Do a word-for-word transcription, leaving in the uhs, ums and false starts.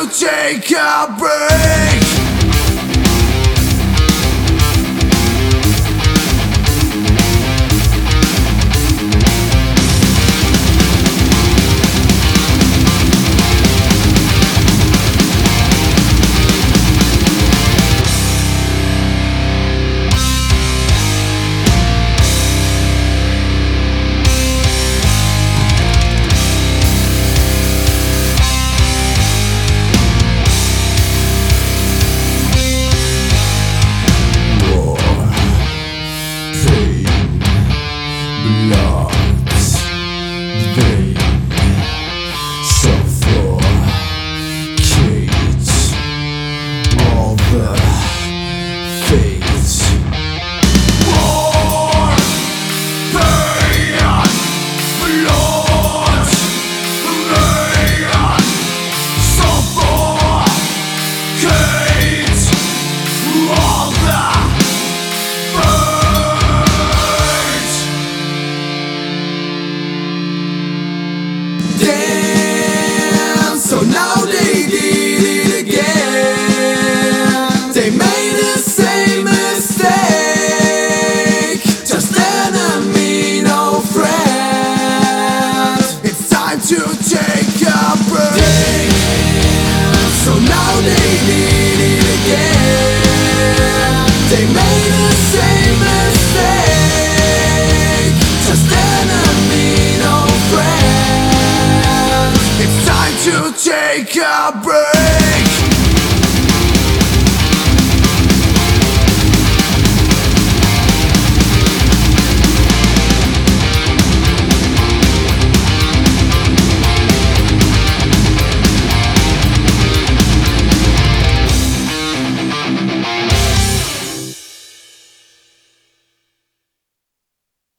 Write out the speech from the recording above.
take a break. Damn, so now they did it again. They made the same mistake. Just enemy, no friend. It's time to take a break. Damn, so now they did it again. They made the same mistake. Just enemy, no friend. It's time to take a break.